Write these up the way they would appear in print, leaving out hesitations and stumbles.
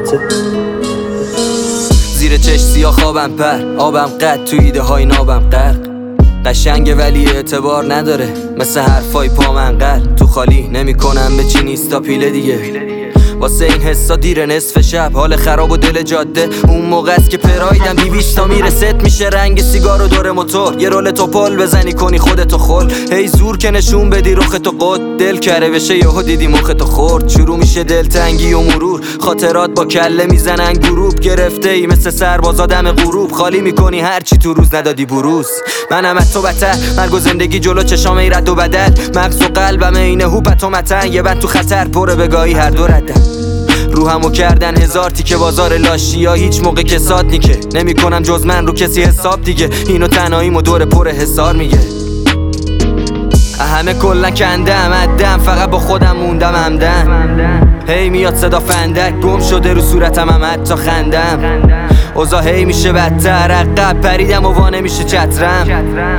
خودته. زیر چش سیاه خوابم پر، آبم قد تو ایده های نابم غرق. قشنگه ولی اعتبار نداره، مثل حرفای پا منقل. تو خالی نمی کنم به چی نیستا پیله دیگه، واسه این حسا دیر نصف شب. حال خراب و دل جاده اون موقع است که پرایدم بی‌بیشتا میره. ست میشه رنگ سیگار و دور موتور، یه رول توپل بزنی کنی خودتو خل. هی زور که نشون بدی رختو قد، دل کره بشه یهو دیدی مختو خورد. شروع میشه دلتنگی و مرور، خاطرات با کله میزنن گروپ. گرفته ای مثل سربازا دم غروب، خالی میکنی هرچی تو روز ندادی بروز. منم از تو بتر، مرگ و زندگی جلو چشام ای رد و بدل. مغز و قلبم اینه هوپت و متن، یه بند تو خطر پره بگاهی هر دو ردن. روحمو کردن هزار تیکه بازار لاشی ها، هیچ موقع کسات نیکه. نمی کنم جز من رو کسی حساب دیگه، اینو تنهاییمو دور پر حصار میگه. همه کلا کندم ادم، فقط با خودم موندم همدم. هی میاد صدا فندک، گم شده رو صورتم هم حتی خندم. اوضاع هی میشه بدتر، عقب پریدم و وانه میشه چترم.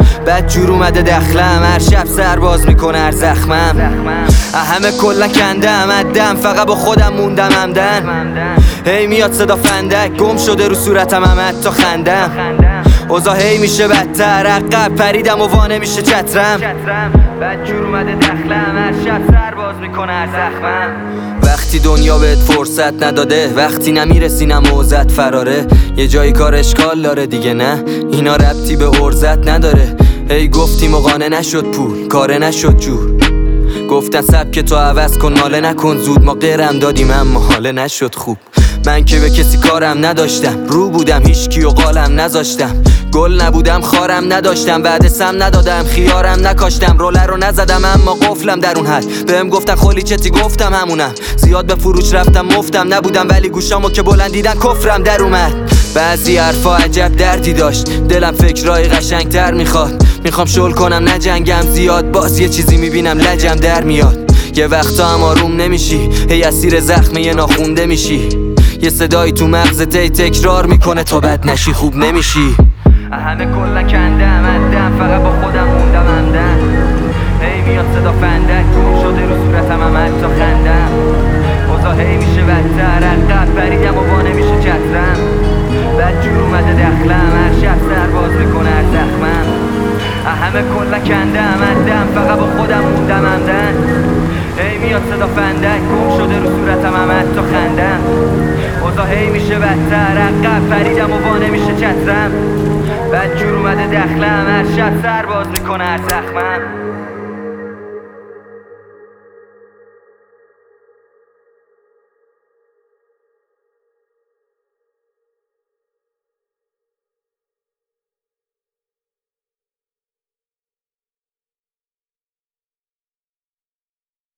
بد جور اومده دخلم، هر شب سرباز میکنه هر زخمم. همه کلا کندم ادم، فقط با خودم موندم همدم. هی میاد صدا فندک، گم شده رو صورتم هم حتی خندم. اوضاع هی میشه بدتر، عقب پریدم و وانه میشه چترم. بد جور اومده دخلم، هر شب سرباز میکنه هر زخمم. وقتی دنیا بهت فرصت نداده، وقتی نمیرسی نه موزت فراره، یه جایی کار اشکال داره دیگه. نه اینا ربطی به عرضت نداره. هی گفتیم و قانع نشد پول، کاره نشد جور. گفتن سبک تو عوض کن، ناله نکن زود. ما غیرم دادیم اما حاله نشد خوب. من که به کسی کارم نداشتم، رو بودم هیچکی و قالم نذاشتم. گل نبودم خارم نداشتم، بعد سم ندادم خیارم نکاشتم. روله رو نزدم اما قفلم در اون حد. بهم گفتن خالی چتی گفتم همونم. زیاد به فروش رفتم مفتم نبودم، ولی گوشامو که بلند دیدن کفرم در اومد. بعضی حرفا عجب دردی داشت، دلم فکرای قشنگتر میخواد. میخوام شل کنم نجنگم زیاد، باز یه چیزی میبینم لجم در میاد. یه وقتا هم آروم نمیشی، هی اسیر زخم یه ناخونده میشی. یه صدایی تو مغزت هی تکرار میکنه تا بد نشی خوب نمیشی. همه کلا کندم ادم، فقط با خودم موندم همدم. هی میاد صدا فندک، گم شده رو صورتم هم حتی خندم. اوضاع هی میشه بدتر، عقب پریدم و وانه میشه چترم. بد جور اومده دخلم، هر شب سرباز میکنه هر زخمم. همه کلا کندم ادم، فقط با خودم موندم همدم. هی میاد صدا فندک، گم شده رو صورتم هم حتی خندم. اوضاع هی میشه بدتر، عقب پریدم و وانه میشه چترم. بد جور اومده دخلم، هر شب سرباز میکنه هر زخمم.